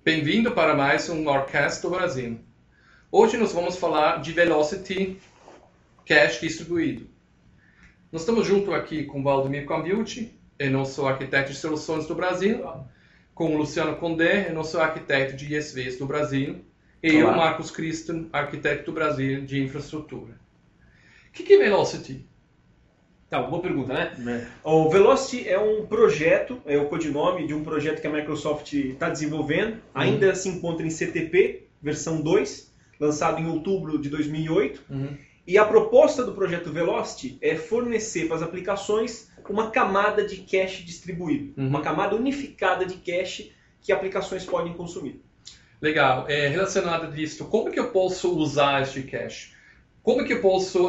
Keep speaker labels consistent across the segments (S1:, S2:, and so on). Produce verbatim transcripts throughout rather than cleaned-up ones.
S1: Bem-vindo para mais um Orcast do Brasil. Hoje nós vamos falar de Velocity Cache distribuído. Nós estamos junto aqui com o Valdemir Cambiucci, é nosso arquiteto de soluções do Brasil, com o Luciano Condé, é nosso arquiteto de I S Vs do Brasil, e
S2: Olá.
S1: eu, Marcos Christen, arquiteto do Brasil de infraestrutura. O que é Velocity?
S2: Tá, boa pergunta, né? É. O Velocity é um projeto, é o codinome de um projeto que a Microsoft está desenvolvendo. Uhum. Ainda se encontra em C T P, versão dois, lançado em outubro de dois mil e oito. Uhum. E a proposta do projeto Velocity é fornecer para as aplicações uma camada de cache distribuído. Uhum. Uma camada unificada de cache que aplicações podem consumir.
S1: Legal. É, relacionado disso, como que eu posso usar este cache? Como que eu posso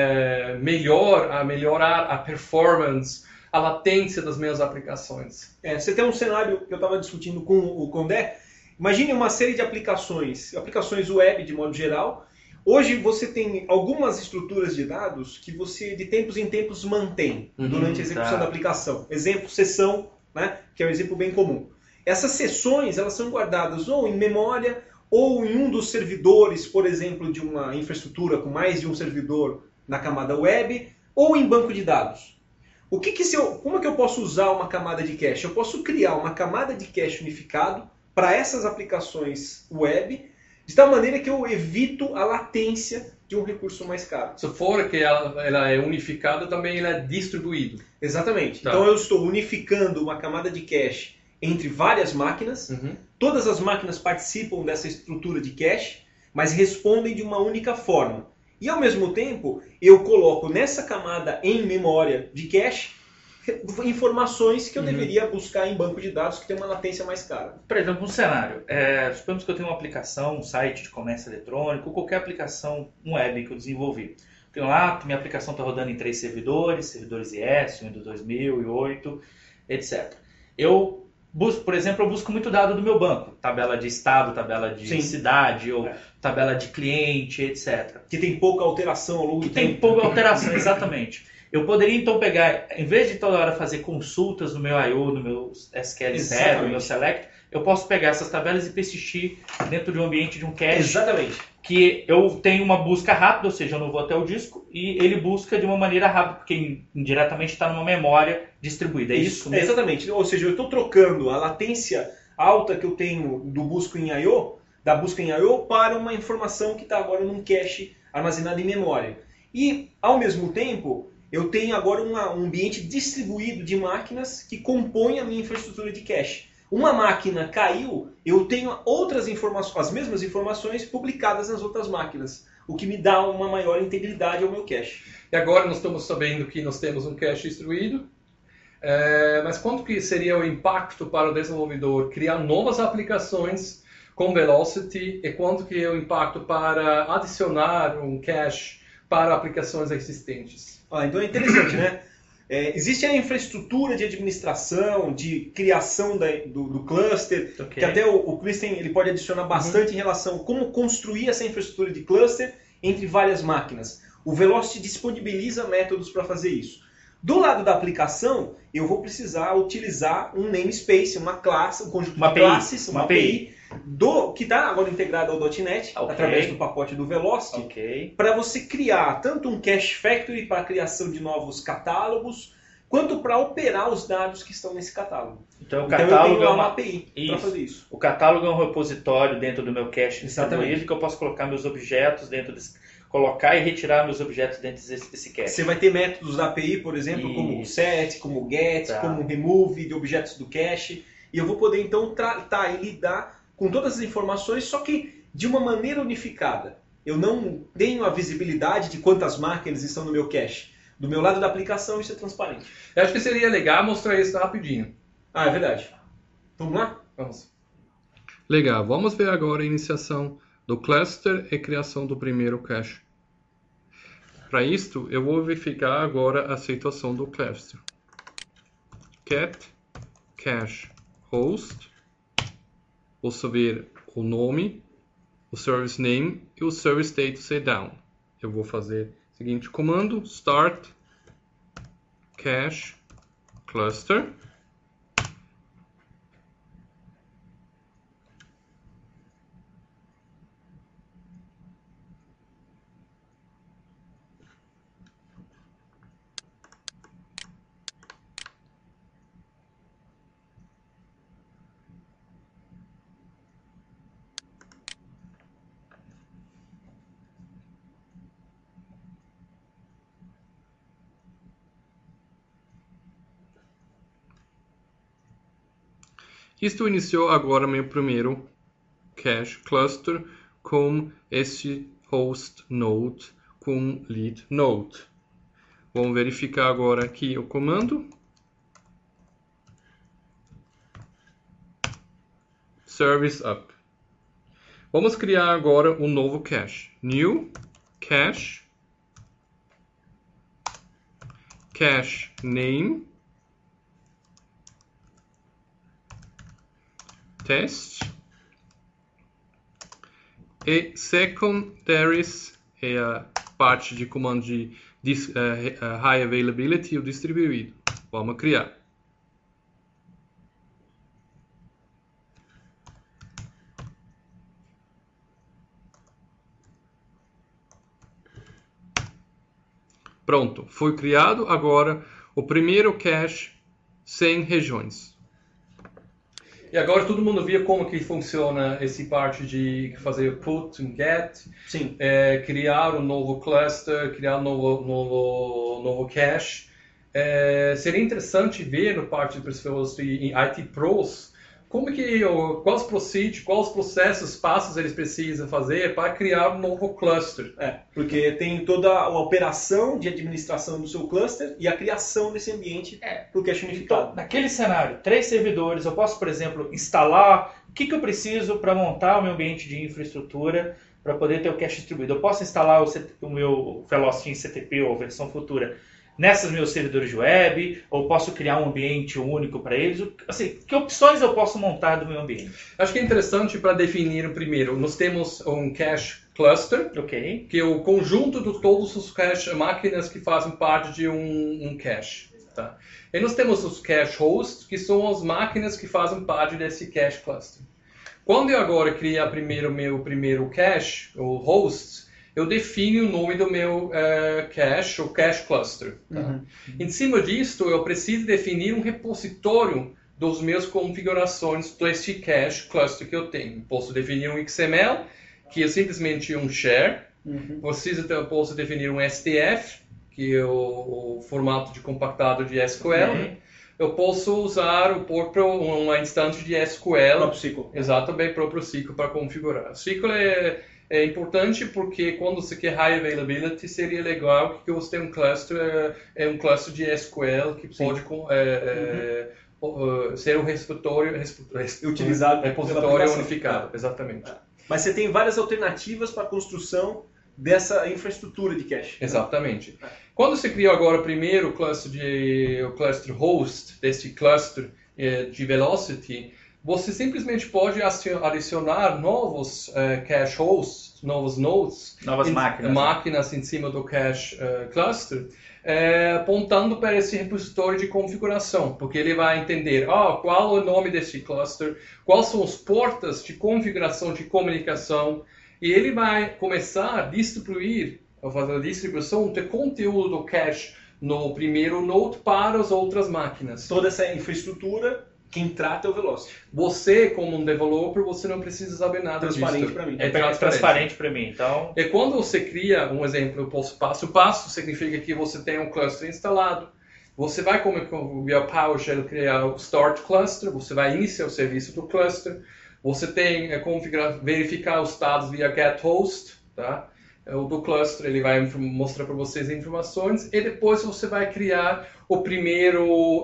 S1: é, melhor, melhorar a performance, a latência das minhas aplicações?
S2: É, você tem um cenário que eu estava discutindo com o Condé. Imagine uma série de aplicações, aplicações web de modo geral. Hoje você tem algumas estruturas de dados que você de tempos em tempos mantém uhum, durante a execução tá. da aplicação. Exemplo, sessão, né, que é um exemplo bem comum. Essas sessões elas são guardadas ou em memória ou em um dos servidores, por exemplo, de uma infraestrutura com mais de um servidor na camada web, ou em banco de dados. O que que se eu, como é que eu posso usar uma camada de cache? Eu posso criar uma camada de cache unificado para essas aplicações web, de tal maneira que eu evito a latência de um recurso mais caro.
S1: Se for que ela, ela é unificada, também ela é distribuída.
S2: Exatamente. Tá. Então eu estou unificando uma camada de cache entre várias máquinas. Uhum. Todas as máquinas participam dessa estrutura de cache, mas respondem de uma única forma. E ao mesmo tempo, eu coloco nessa camada em memória de cache informações que eu uhum. deveria buscar em banco de dados que tem uma latência mais cara.
S3: Por exemplo, um cenário. É, suponhamos que eu tenho uma aplicação, um site de comércio eletrônico, qualquer aplicação, um web que eu desenvolvi. Tenho lá, minha aplicação está rodando em três servidores, servidores I S, Windows dois mil e oito, etcétera. Eu busco, por exemplo, eu busco muito dado do meu banco. Tabela de estado, tabela de Sim. cidade, ou é. tabela de cliente, etcétera.
S2: Que tem pouca alteração ao longo
S3: que
S2: do
S3: tempo.
S2: tempo.
S3: Que tem pouca alteração, exatamente. Eu poderia então pegar, em vez de toda hora fazer consultas no meu I O, no meu S Q L Server, no meu Select, eu posso pegar essas tabelas e persistir dentro de um ambiente de um cache.
S2: Exatamente.
S3: Que eu tenho uma busca rápida, ou seja, eu não vou até o disco, e ele busca de uma maneira rápida, porque indiretamente está numa memória distribuída. É isso, isso mesmo?
S2: É exatamente. Ou seja, eu estou trocando a latência alta que eu tenho do busco em I O, da busca em I O, para uma informação que está agora num cache armazenado em memória. E, ao mesmo tempo, eu tenho agora uma, um ambiente distribuído de máquinas que compõem a minha infraestrutura de cache. Uma máquina caiu, eu tenho outras informações, as mesmas informações publicadas nas outras máquinas, o que me dá uma maior integridade ao meu cache.
S1: E agora nós estamos sabendo que nós temos um cache distribuído, é, mas quanto que seria o impacto para o desenvolvedor criar novas aplicações com Velocity e quanto que é o impacto para adicionar um cache para aplicações existentes?
S2: Ah, então é interessante, né? É, existe a infraestrutura de administração, de criação da, do, do cluster, okay. que até o, o Christen ele pode adicionar bastante uhum. em relação a como construir essa infraestrutura de cluster entre várias máquinas. O Velocity disponibiliza métodos para fazer isso. Do lado da aplicação, eu vou precisar utilizar um namespace, uma classe, um conjunto
S3: uma
S2: de classes,
S3: uma,
S2: uma A P I, do, que está agora integrado ao .NET,
S3: okay.
S2: através do pacote do Velocity,
S3: okay.
S2: para você criar tanto um cache factory para a criação de novos catálogos, quanto para operar os dados que estão nesse catálogo.
S3: Então, o
S2: então
S3: catálogo
S2: eu tenho
S3: é uma
S2: A P I para fazer isso.
S3: O catálogo é um repositório dentro do meu cache distribuído que eu posso colocar meus objetos dentro desse... colocar e retirar meus objetos dentro desse, desse cache.
S2: Você vai ter métodos da A P I, por exemplo, Isso. como set, como get, tá. como remove de objetos do cache. E eu vou poder, então, tratar e lidar com todas as informações, só que de uma maneira unificada. Eu não tenho a visibilidade de quantas máquinas estão no meu cache. Do meu lado da aplicação, isso é transparente.
S1: Eu acho que seria legal mostrar isso rapidinho.
S2: Ah, é verdade. Vamos lá?
S1: Vamos. Legal. Vamos ver agora a iniciação do cluster e criação do primeiro cache. Para isto, eu vou verificar agora a situação do cluster. Cat cache host. Vou saber o nome, o service name e o service status e down. Eu vou fazer o seguinte comando, start cache cluster. Isto iniciou agora meu primeiro cache cluster com esse host node com lead node. Vamos verificar agora aqui o comando. Service up. Vamos criar agora um novo cache. New cache. Cache name. Test. E secondaries é a parte de comando de dis, uh, uh, high availability e o distribuído. Vamos criar. Pronto, foi criado agora o primeiro cache sem regiões. E agora todo mundo vê como que funciona esse parte de fazer put e get,
S2: Sim.
S1: É, criar um novo cluster, criar um novo, novo, novo cache. É, seria interessante ver no parte de pessoas em I T Pros como que, quais procedures, quais processos, passos eles precisam fazer para criar um novo cluster.
S2: É, porque tem toda a operação de administração do seu cluster e a criação desse ambiente
S3: É.
S2: para o cache unificado.
S3: Então, naquele cenário, três servidores, eu posso, por exemplo, instalar o que, que eu preciso para montar o meu ambiente de infraestrutura para poder ter o cache distribuído. Eu posso instalar o, C T, o meu Velocity C T P ou versão futura nessas meus servidores de web, ou posso criar um ambiente único para eles. Assim, que opções eu posso montar do meu ambiente?
S1: Acho que é interessante para definir o primeiro. Nós temos um cache cluster,
S3: Ok.
S1: que é o conjunto de todos os cache máquinas que fazem parte de um, um cache. Tá? E nós temos os cache hosts, que são as máquinas que fazem parte desse cache cluster. Quando eu agora criar primeiro meu primeiro cache, o host, eu defino o nome do meu uh, cache, o cache cluster. Tá?
S2: Uhum.
S1: Em cima disso, eu preciso definir um repositório das minhas configurações desse cache cluster que eu tenho. Posso definir um X M L, que é simplesmente um share.
S2: Uhum.
S1: Preciso, eu posso definir um S T F, que é o, o formato de compactado de S Q L.
S3: Uhum.
S1: Eu posso usar o próprio, uma instância de S Q L.
S2: O próprio S Q L.
S1: Exatamente, próprio S Q L para configurar. S Q L é, é importante porque quando você quer high availability, seria legal que você tenha um cluster, é um cluster de S Q L que
S2: Sim.
S1: pode é, uhum. é, ser um repositório,
S2: Utilizado
S1: repositório unificado. Exatamente.
S2: Mas você tem várias alternativas para a construção dessa infraestrutura de cache.
S1: Exatamente. Quando você cria agora primeiro o cluster, de, o cluster host, desse cluster eh, de Velocity, você simplesmente pode adicionar novos uh, cache hosts, novos nodes,
S3: Novas
S1: em,
S3: máquinas.
S1: máquinas em cima do cache uh, cluster, eh, apontando para esse repositório de configuração, porque ele vai entender oh, qual é o nome desse cluster, quais são as portas de configuração de comunicação, e ele vai começar a distribuir, a fazer a distribuição do conteúdo do cache no primeiro node para as outras máquinas.
S2: Toda essa infraestrutura, quem trata é o Velocity.
S1: Você, como um developer, você não precisa saber nada
S2: Transparente
S1: disso.
S2: para mim.
S3: É transparente para mim, então...
S1: E quando você cria, um exemplo, eu posso passo a passo, significa que você tem um cluster instalado. Você vai, como via PowerShell, criar o Start Cluster, você vai iniciar o serviço do cluster. Você tem é, configurar, verificar os dados via getHost, tá? O do cluster, ele vai mostrar para vocês as informações e depois você vai criar o primeiro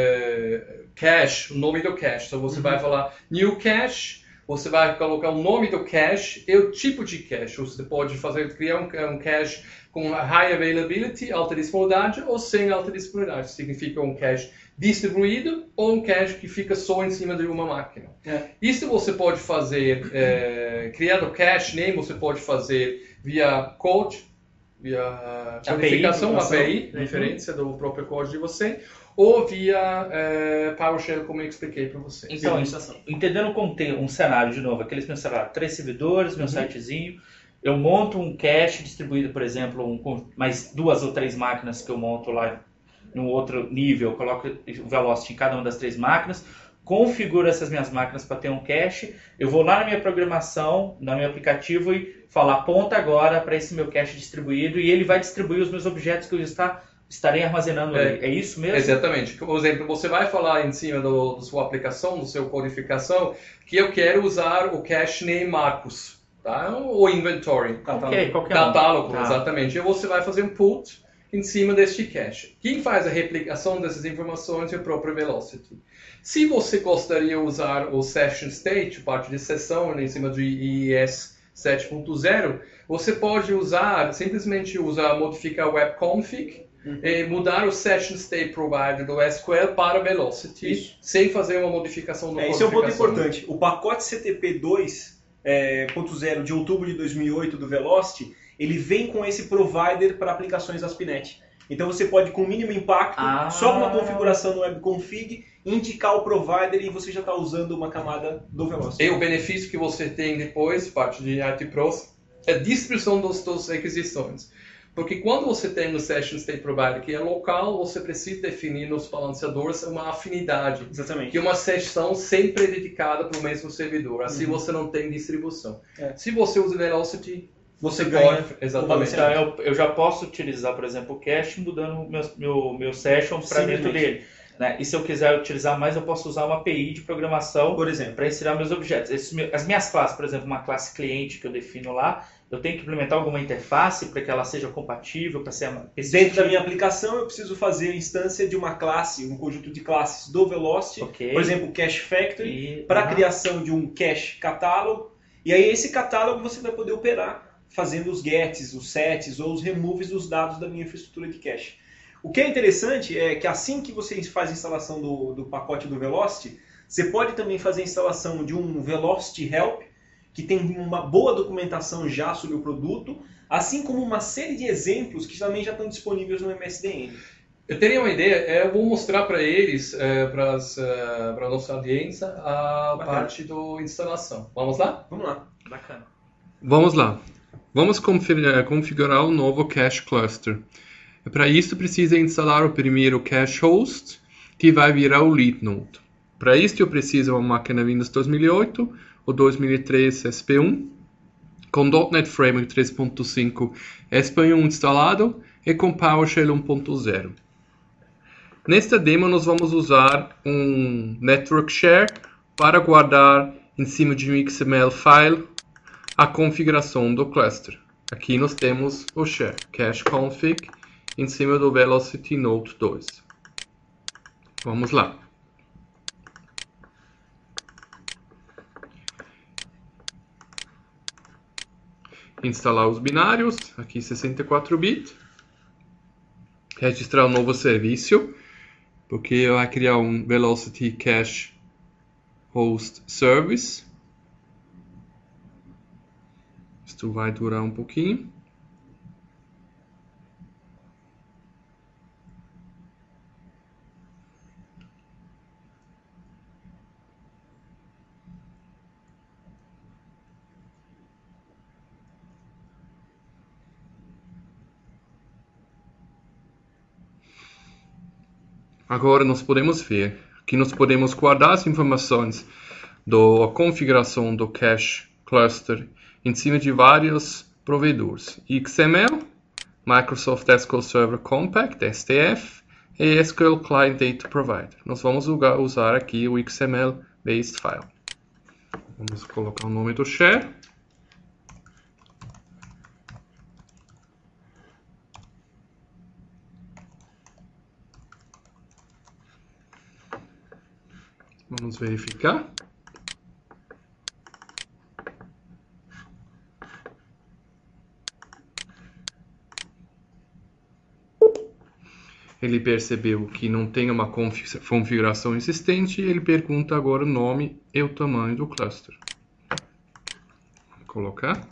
S1: é, cache, o nome do cache. Então você uhum. vai falar new cache, você vai colocar o nome do cache e o tipo de cache. Você pode fazer, criar um, um cache com high availability, alta disponibilidade, ou sem alta disponibilidade. Significa um cache distribuído ou um cache que fica só em cima de uma máquina. É. Isso você pode fazer, é, criar o cache name, você pode fazer via code, via codificação, A P I, uhum. referência do próprio código de você, ou via é, PowerShell, como eu expliquei para você.
S3: Então, entendendo como tem um cenário, de novo, aqueles meus cenários, três servidores, meu uhum. sitezinho, eu monto um cache distribuído, por exemplo, um, com mais duas ou três máquinas que eu monto lá num outro nível, eu coloco o Velocity em cada uma das três máquinas, configuro essas minhas máquinas para ter um cache, eu vou lá na minha programação, no meu aplicativo e falar aponta agora para esse meu cache distribuído e ele vai distribuir os meus objetos que eu já está estarem armazenando
S1: É.
S3: ali. É isso mesmo?
S1: Exatamente. Por exemplo, você vai falar em cima do, da sua aplicação, do seu codificação, que eu quero usar o cache name Marcos, tá? O inventory.
S3: Ok, qualquer um.
S1: Catálogo,
S3: Tá.
S1: exatamente. E você vai fazer um put em cima deste cache. Quem faz a replicação dessas informações é o próprio Velocity. Se você gostaria de usar o session state, parte de sessão, em cima de I I S sete ponto zero, você pode usar, simplesmente usar, modificar o webconfig, uhum. e mudar o session state provider do S Q L para Velocity, Isso. sem fazer uma modificação do
S2: é, Esse é um ponto importante. O pacote C T P dois ponto zero de outubro de dois mil e oito do Velocity, ele vem com esse provider para aplicações A S P ponto net. Então você pode, com mínimo impacto,
S3: ah.
S2: só com uma configuração no webconfig, indicar o provider e você já está usando uma camada do Velocity.
S1: E o benefício que você tem depois, parte de I T Pros, é a distribuição das suas requisições. Porque quando você tem o Session State Provider que é local, você precisa definir nos balanceadores uma afinidade.
S2: Exatamente.
S1: Que uma sessão sempre é dedicada para o mesmo servidor. Assim
S2: uhum.
S1: você não tem distribuição.
S2: É.
S1: Se você usa Velocity,
S2: você,
S1: você
S2: ganha.
S1: Pode, exatamente.
S3: Então, eu, eu já posso utilizar, por exemplo, o cache mudando meu, meu, meu session para dentro dele. Né? E se eu quiser utilizar mais, eu posso usar uma A P I de programação,
S2: por exemplo,
S3: para inserir meus objetos. Esse, as minhas classes, por exemplo, uma classe cliente que eu defino lá, eu tenho que implementar alguma interface para que ela seja compatível, para ser
S2: dentro da minha aplicação, eu preciso fazer a instância de uma classe, um conjunto de classes do Velocity,
S3: okay.
S2: por exemplo, o Cache Factory, para a uhum. criação de um cache catálogo. E aí esse catálogo você vai poder operar fazendo os gets, os sets ou os removes dos dados da minha infraestrutura de cache. O que é interessante é que assim que você faz a instalação do, do pacote do Velocity, você pode também fazer a instalação de um Velocity Help, que tem uma boa documentação já sobre o produto, assim como uma série de exemplos que também já estão disponíveis no M S D N.
S1: Eu teria uma ideia, eu vou mostrar para eles, é, para a nossa audiência, a Bacana. parte da instalação. Vamos lá?
S2: Vamos lá.
S3: Bacana.
S1: Vamos lá. Vamos configurar um novo cache cluster. Para isso, precisa instalar o primeiro cache host, que vai virar o lead node. Para isso, eu preciso de uma máquina Windows dois mil e oito ou dois mil e três S P um, com .ponto net Framework três ponto cinco S P um instalado e com PowerShell um ponto zero. Nesta demo, nós vamos usar um Network Share para guardar em cima de um X M L file a configuração do cluster. Aqui nós temos o share, cache config, em cima do Velocity Node dois. Vamos lá. Instalar os binários, aqui sessenta e quatro bit. Registrar um novo serviço, porque vai criar um Velocity Cache Host Service. Isto vai durar um pouquinho. Agora nós podemos ver que nós podemos guardar as informações da configuração do cache cluster em cima de vários provedores. X M L, Microsoft S Q L Server Compact, S T F, e S Q L Client Data Provider. Nós vamos usar aqui o X M L Based File. Vamos colocar o nome do share. Vamos verificar. Ele percebeu que não tem uma configuração existente e ele pergunta agora o nome e o tamanho do cluster. Vou colocar.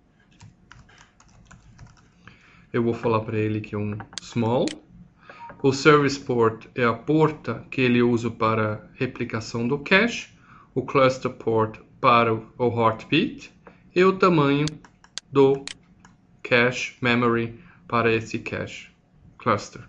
S1: Eu vou falar para ele que é um small. O service port é a porta que ele usa para replicação do cache. O cluster port para o heartbeat. E o tamanho do cache memory para esse cache cluster.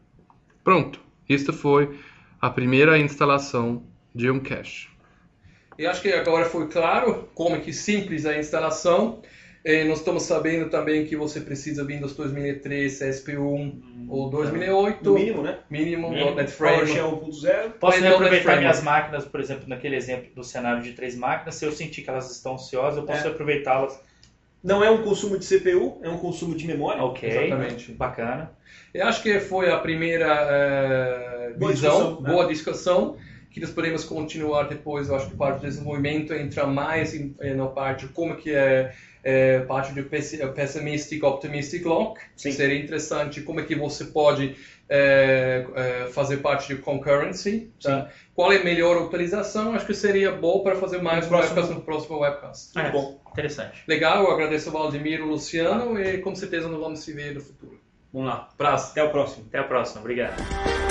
S1: Pronto, esta foi a primeira instalação de um cache. Eu acho que agora foi claro como é que simples a instalação. E nós estamos sabendo também que você precisa Windows dois mil e três, E S P um hum, ou dois mil e oito.
S2: No mínimo, né?
S1: Mínimo,
S3: Mínimo.
S1: .NET Framework.
S2: PowerShell um ponto zero.
S3: Posso
S1: Mas
S3: aproveitar
S1: Framework.
S3: minhas máquinas, por exemplo, naquele exemplo do cenário de três máquinas, se eu sentir que elas estão ansiosas, eu posso
S2: É.
S3: aproveitá-las.
S2: Não é um consumo de C P U, é um consumo de memória.
S3: Ok,
S1: Exatamente.
S3: bacana.
S1: Eu acho que foi a primeira eh,
S2: Boa
S1: visão,
S2: discussão, né?
S1: boa discussão, que nós podemos continuar depois. Eu acho que parte do desenvolvimento entra mais em, na parte como que é, é parte do pessimistic, optimistic lock.
S2: Sim.
S1: Seria interessante como é que você pode é, é, fazer parte de concurrency. Tá? Qual é a melhor utilização? Acho que seria bom para fazer mais
S2: No
S1: no
S2: próximo-
S1: webcast, no próximo webcast.
S2: Muito
S3: É,
S2: bom.
S3: Interessante.
S1: Legal, eu agradeço ao Valdemiro, o Luciano e com certeza nós vamos se ver no futuro.
S2: Vamos lá.
S1: Abraço.
S2: Até o próximo.
S3: Até a próxima. Obrigado.